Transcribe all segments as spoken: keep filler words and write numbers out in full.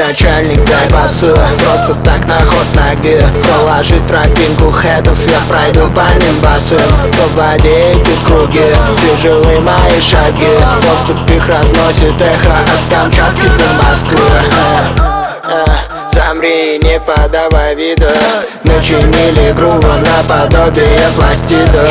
начальник, дай басы. Просто так на ход ноги проложи тропинку хедов, я пройду по ним босым. По воде идут круги, тяжелые мои шаги. Поступ их разносит эхо от Камчатки до Москвы. Замри, не подавай вида, начинили грува наподобие пластида.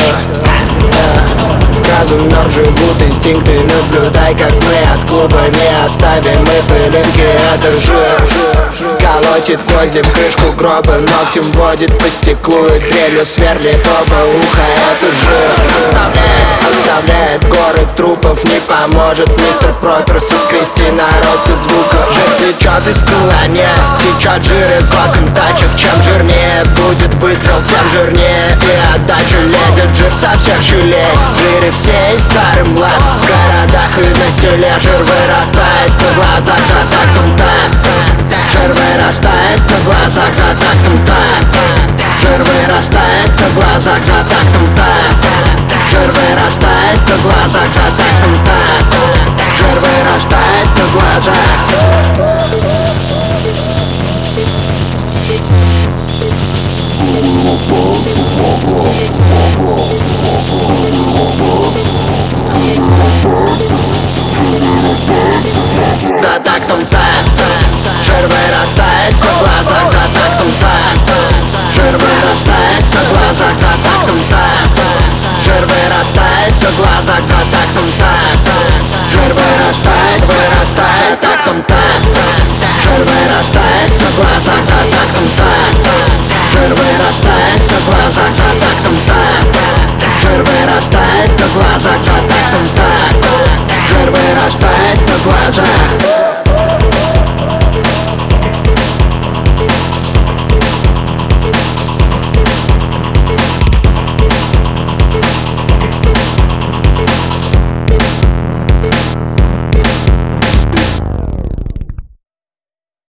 Разум нор живут инстинкты, наблюдай, как мы от клуба не оставим мы пылинки. Это жир, колотит гвозди в крышку гроба, ногтем водит по стеклу и дрелью сверлит оба уха. Это жир, оставляет, оставляет горы трупов, не поможет мистер Пропер соскрести нарост из звука. Жир течет из колония, течет жир из окон тачек. Чем жирнее будет выстрел, тем жирнее и отдача. Лезет жир со всех щелей, в жире все и старый млад. В городах и на селе жир вырастает на глазах за тактом так.